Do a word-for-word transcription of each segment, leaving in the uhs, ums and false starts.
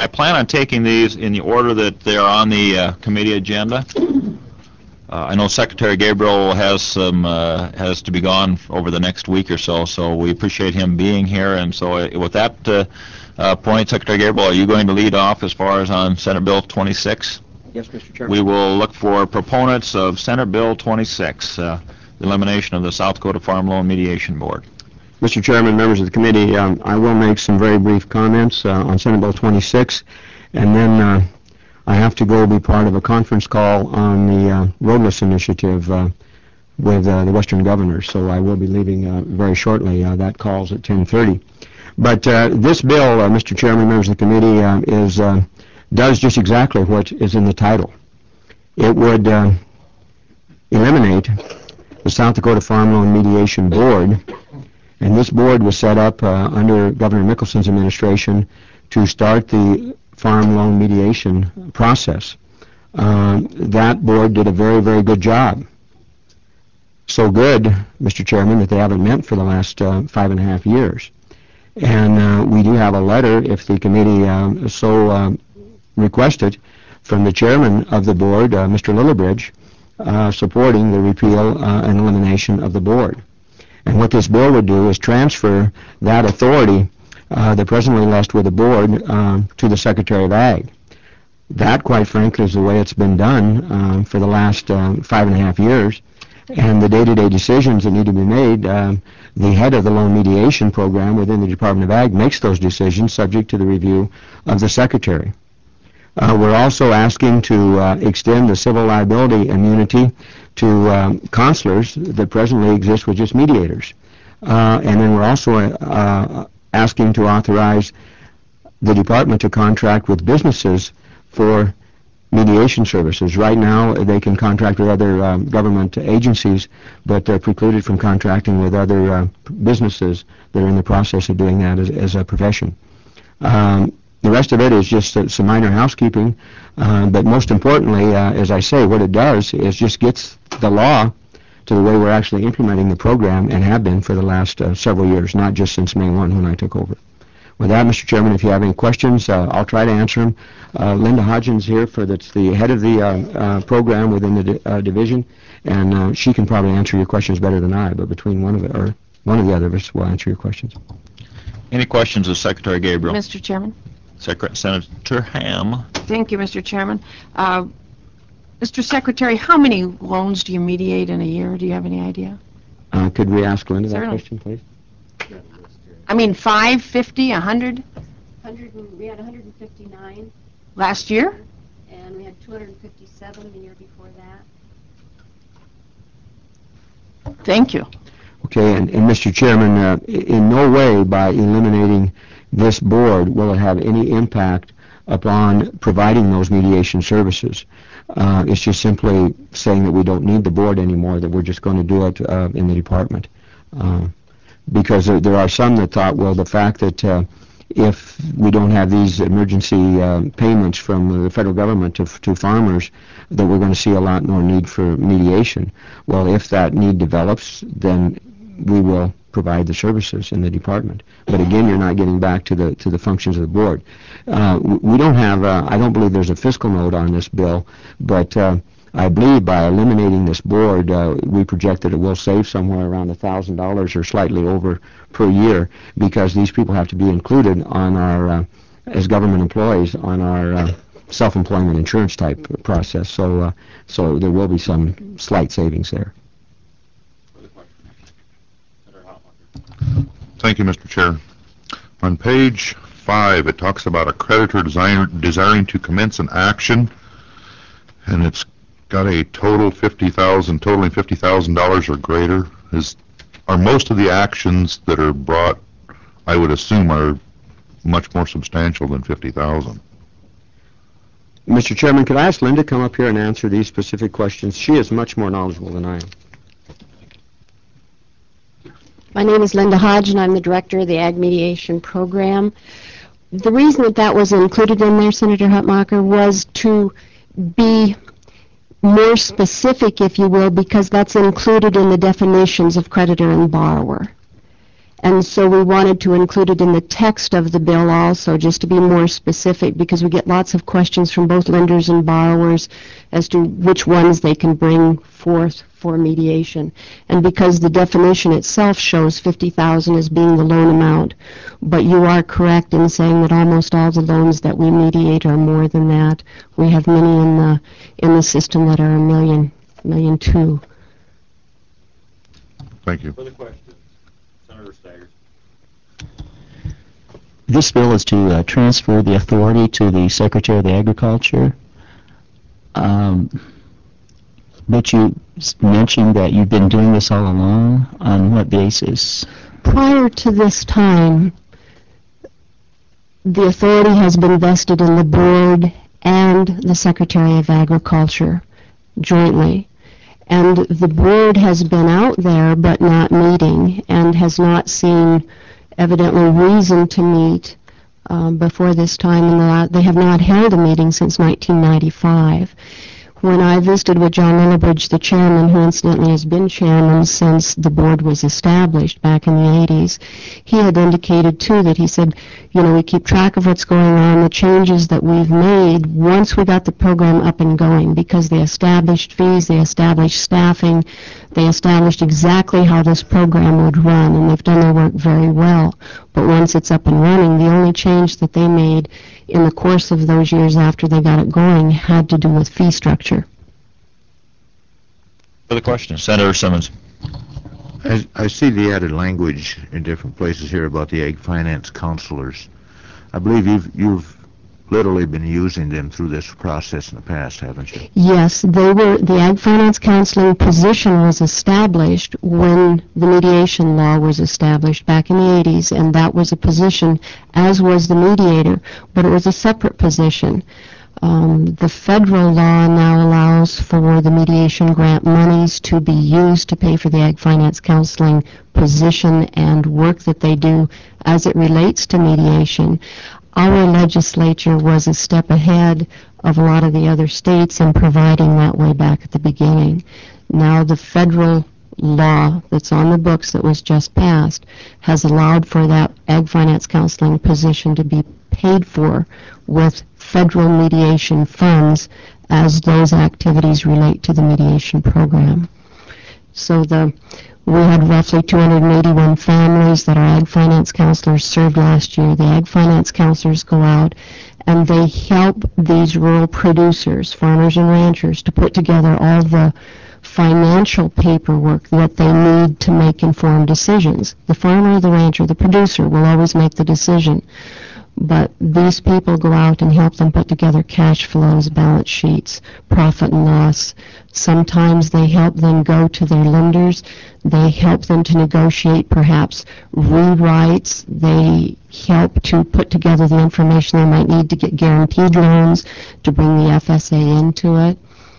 I plan on taking these in the order that they are on the uh, committee agenda. Uh, I know Secretary Gabriel has some uh, has to be gone over the next week or so, so we appreciate him being here. And so, uh, with that uh, uh, point, Secretary Gabriel, are you going to lead off as far as on Senate Bill twenty-six? Yes, Mister Chairman. We will look for proponents of Senate Bill twenty-six, uh, the elimination of the South Dakota Farm Loan Mediation Board. Mister Chairman, members of the committee, um, I will make some very brief comments uh, on Senate Bill twenty-six, and then uh, I have to go be part of a conference call on the uh, roadless initiative uh, with uh, the Western governors, so I will be leaving uh, very shortly. Uh, that call's at ten thirty. But uh, this bill, uh, Mister Chairman, members of the committee, uh, is uh, does just exactly what is in the title. It would uh, eliminate the South Dakota Farm Loan Mediation Board, and this board was set up uh, under Governor Mickelson's administration to start the farm loan mediation process. Uh, that board did a very, very good job. So good, Mister Chairman, that they haven't met for the last uh, five and a half years. And uh, we do have a letter, if the committee uh, so uh, requested, from the chairman of the board, uh, Mister Lillibridge, uh, supporting the repeal uh, and elimination of the board. And what this bill would do is transfer that authority uh, that presently rests with the board uh, to the Secretary of Ag. That, quite frankly, is the way it's been done uh, for the last uh, five and a half years. And the day-to-day decisions that need to be made, uh, the head of the loan mediation program within the Department of Ag makes those decisions subject to the review of the Secretary. Uh, we're also asking to uh, extend the civil liability immunity to um, consulars that presently exist with just mediators. Uh, and then we're also uh, asking to authorize the department to contract with businesses for mediation services. Right now, they can contract with other um, government agencies, but they're precluded from contracting with other uh, businesses that are in the process of doing that as, as a profession. Um, The rest of it is just uh, some minor housekeeping, uh, but most importantly, uh, as I say, what it does is just gets the law to the way we're actually implementing the program and have been for the last uh, several years, not just since May first when I took over. With that, Mister Chairman, if you have any questions, uh, I'll try to answer them. Uh, Linda Hodgins here, for that's the head of the uh, uh, program within the di uh, division, and uh, she can probably answer your questions better than I, but between one of it, or one of the other of us will answer your questions. Any questions of Secretary Gabriel? Mister Chairman. Secretary, Senator Ham. Thank you, Mister Chairman. Uh, Mister Secretary, how many loans do you mediate in a year? Do you have any idea? Uh, could we ask Linda that Certainly. question, please? I mean, five, fifty, a hundred? We had one hundred fifty-nine, Last year? and we had two hundred fifty-seven the year before that. Thank you. Okay, and, and Mister Chairman, uh, in no way by eliminating this board will it have any impact upon providing those mediation services. Uh, it's just simply saying that we don't need the board anymore, that we're just going to do it uh, in the department. Uh, because there, there are some that thought, well, the fact that uh, if we don't have these emergency uh, payments from the federal government to, to farmers, that we're going to see a lot more need for mediation. Well, if that need develops, then we will provide the services in the department. But again, you're not getting back to the to the functions of the board. Uh, we don't have, uh, I don't believe there's a fiscal note on this bill, but uh, I believe by eliminating this board, uh, we project that it will save somewhere around one thousand dollars or slightly over per year, because these people have to be included on our, uh, as government employees, on our uh, self-employment insurance type process. So, uh, so there will be some slight savings there. Thank you, Mister Chair. On page five, it talks about a creditor desire, desiring to commence an action, and it's got a total fifty thousand, totaling fifty thousand dollars or greater. Is are most of the actions that are brought, I would assume, are much more substantial than fifty thousand. Mister Chairman, could I ask Linda to come up here and answer these specific questions? She is much more knowledgeable than I am. My name is Linda Hodge, and I'm the director of the Ag Mediation Program. The reason that that was included in there, Senator Hutmacher, was to be more specific, if you will, because that's included in the definitions of creditor and borrower. And so we wanted to include it in the text of the bill also, just to be more specific, because we get lots of questions from both lenders and borrowers as to which ones they can bring forth for mediation. And because the definition itself shows fifty thousand dollars as being the loan amount, but you are correct in saying that almost all the loans that we mediate are more than that. We have many in the in the system that are a million, million two. Thank you. Further questions? Senator Staggers. This bill is to uh, transfer the authority to the Secretary of the Agriculture. Um, but you s- mentioned that you've been doing this all along. On what basis? Prior to this time, the authority has been vested in the board and the Secretary of Agriculture jointly. And the board has been out there but not meeting, and has not seen evidently reason to meet um, before this time. And the, they have not held a meeting since nineteen ninety-five. When I visited with John Lillibridge, the chairman, who incidentally has been chairman since the board was established back in the eighties, he had indicated too that he said, you know, we keep track of what's going on, the changes that we've made once we got the program up and going, because they established fees, they established staffing, they established exactly how this program would run, and they've done their work very well. But once it's up and running, the only change that they made in the course of those years after they got it going had to do with fee structure. Further questions? Senator Simmons. I, I see the added language in different places here about the ag finance counselors. I believe you've you've literally been using them through this process in the past, haven't you? Yes, they were. The Ag Finance Counseling position was established when the mediation law was established back in the eighties, and that was a position, as was the mediator, but it was a separate position. Um, the federal law now allows for the mediation grant monies to be used to pay for the Ag Finance Counseling position and work that they do as it relates to mediation. Our legislature was a step ahead of a lot of the other states in providing that way back at the beginning. Now the federal law that's on the books that was just passed has allowed for that Ag Finance Counseling position to be paid for with federal mediation funds as those activities relate to the mediation program. So the we had roughly two hundred eighty-one families that our Ag Finance Counselors served last year. The Ag Finance Counselors go out and they help these rural producers, farmers and ranchers, to put together all the financial paperwork that they need to make informed decisions. The farmer, the rancher, the producer will always make the decision. But these people go out and help them put together cash flows, balance sheets, profit and loss. Sometimes they help them go to their lenders. They help them to negotiate perhaps rewrites. They help to put together the information they might need to get guaranteed loans, to bring the F S A into it.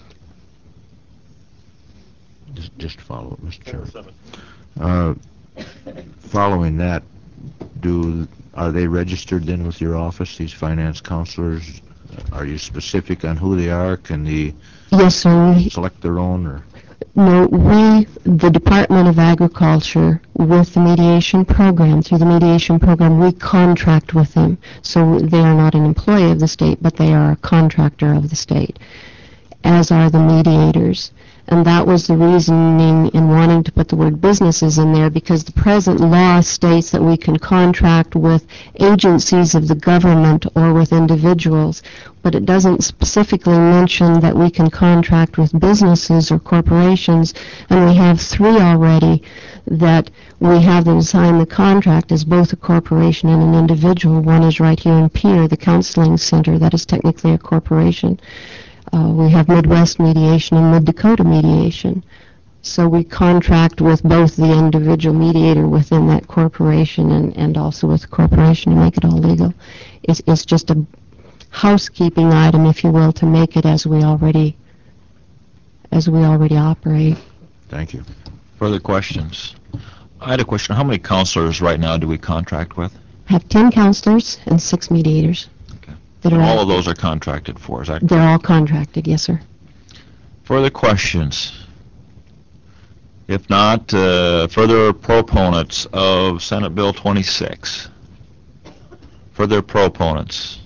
Just, just follow it, Mister Chairman. Uh, following that, do are they registered then with your office, these finance counselors? Are you specific on who they are? Can they Yes, sir. We, select their own? Or no, we, the Department of Agriculture, with the mediation program, through the mediation program, we contract with them. So they are not an employee of the state, but they are a contractor of the state, as are the mediators. And that was the reasoning in wanting to put the word businesses in there, because the present law states that we can contract with agencies of the government or with individuals, but it doesn't specifically mention that we can contract with businesses or corporations, and we have three already that we have them sign the contract as both a corporation and an individual. One is right here in Pierre, the Counseling Center, that is technically a corporation. Uh, we have Midwest Mediation and Mid-Dakota Mediation. So we contract with both the individual mediator within that corporation and, and also with the corporation to make it all legal. It's, it's just a housekeeping item, if you will, to make it as we already as we already operate. thank you. Further questions? I had a question. How many counselors right now do we contract with? I have ten counselors and six mediators. That are All all, of those are contracted for, is that correct? they're all contracted, yes, sir. Further questions? If not, uh, further proponents of Senate Bill twenty-six? Further proponents?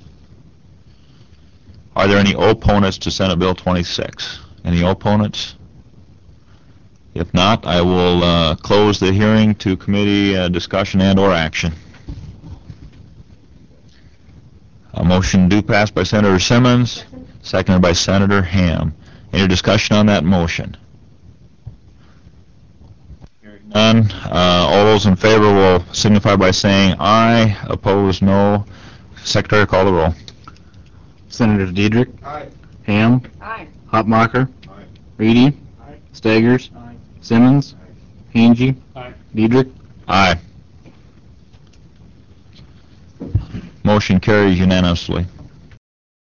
Are there any opponents to Senate Bill twenty-six? Any opponents? If not, I will uh, close the hearing to committee uh, discussion and or action. A motion do pass by Senator Simmons, seconded by Senator Ham. Any discussion on that motion? Hearing none. Uh, all those in favor will signify by saying aye. Opposed, no. Secretary, call the roll. Senators Diedrich. Aye. Ham. Aye. Hopmacher. Aye. Reedy. Aye. Staggers. Aye. Simmons. Hangy. Aye. Diedrich. Aye. Motion carries unanimously.